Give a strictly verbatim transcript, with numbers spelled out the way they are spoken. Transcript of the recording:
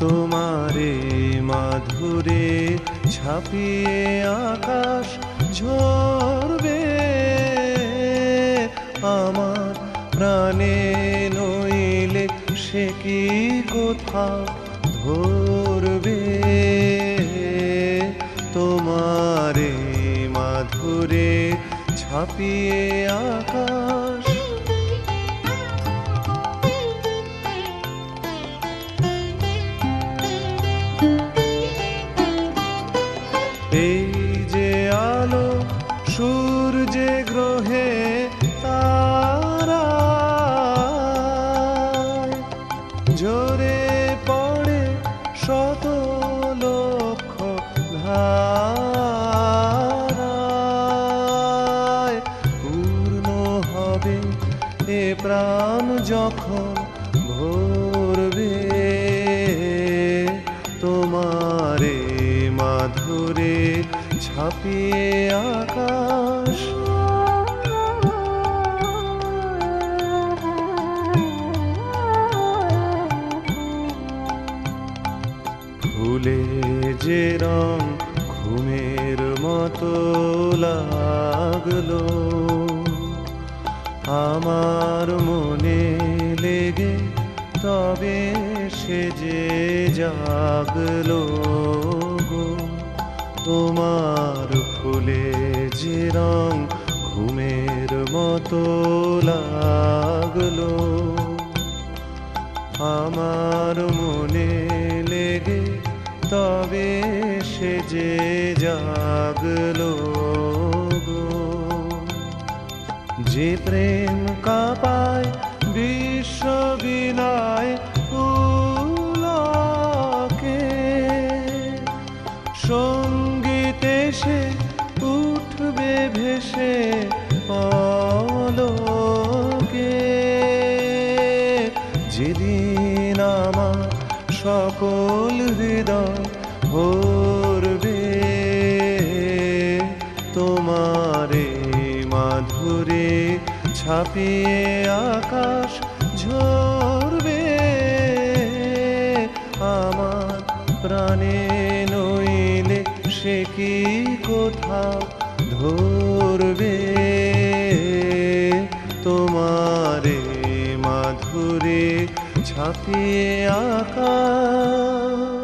তোমারে মাধুরে ছাপিয়ে আকাশ ঝরবে আমার প্রাণে নইলে সে কি কোথাও ধরবে তোমারে মাধুরে ছাপিয়ে আকাশ এই যে আলো সূর্যে গ্রহে তারা ঝরে পড়ে শত লক্ষ ধারায় পূর্ণ হবে এ প্রাণ যখন ভরবে তোমারে মাধুরে ছাপিয়ে আকাশ ফুলে যে রং ঘুমের মতো লাগলো আমার মনে লেগে তবে সে যে জাগলো গো তোমার ফুলে যে রং ঘুমের মতো লাগলো আমার মনে লেগে তবে সে যে জাগলো গো যে প্রেম কাঁপায় বিশ্ব বিলায় পুলকে সঙ্গীতে সে উঠবে ভেসে পলকে যেদিন আমার সকল হৃদয় ভরবে তোমারে মাধুরে ছাপিয়ে আকাশ ঝরবে আমার প্রাণে নইলে সে কি কোথাও ধরবে তোমারে মাধুরে ছাপিয়ে আকাশ।